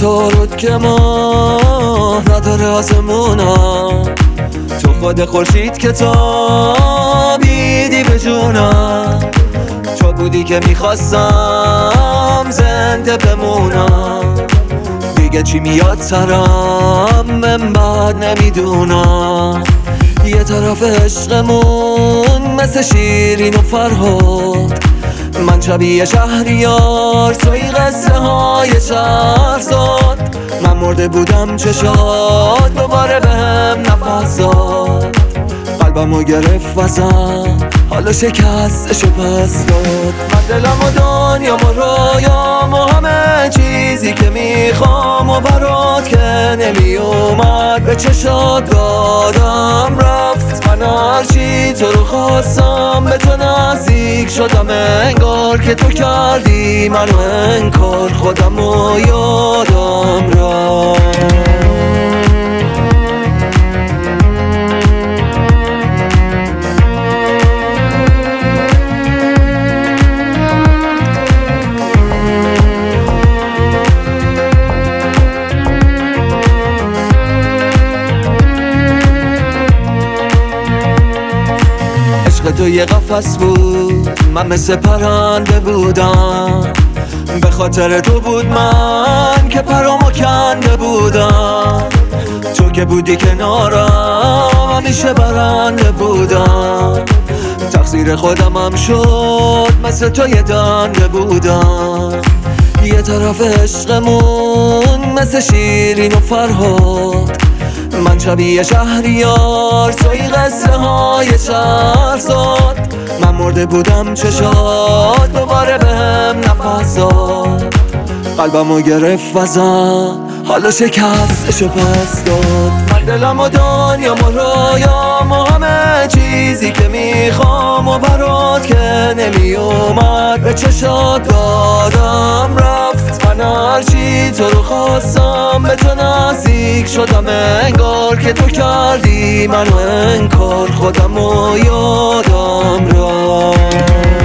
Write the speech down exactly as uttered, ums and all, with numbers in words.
عطارد که ما نداره آسمونا، تو خود خورشید که تابیدی به جونم، تو بودی که میخواستم زنده بمونم. دیگه چی میاد سرم من بعد نمیدونم. یه طرف عشقمون مثل شیرین و فرهاد، من شبیه شهریار توی قصه های شهرزاد. من مرده بودم چشات دوباره بهم نفس داد، قلبمو گرفت وزم حالا شکستشو پس داد. من دلم و دنیام و رویام و همه چیزی که میخوام و برات که نمی اومد به چشات دادم رفت. من هرچی تو رو خواستم به تو نزدیک شدم، انگار که تو کردی منو انکار، خودم و یادم رفت. تو یه قفس بود، من مثل پرنده بودم، به خاطر تو بود من که پرامو کنده بودم. تو که بودی کنارم همیشه برنده بودم، تقصیر خودم هم شد مثل تو یه دنده بودم. یه طرف عشقمون مثل شیرین و فرهاد، من شبیه شهریار توی قصه های شهرزاد. من مرده بودم چشات دوباره بهم نفس داد، قلبمو گرفت وزم حالا شکستشو پس داد. من دلم و دنیام و رویام و همه چیزی که میخوام و برات که نمی اومد به چشات دادم رفت. من هرچی تو رو خواستم به تو نزدیک شدم، انگار که تو کردی منو انکار، خودم و یادم رفت.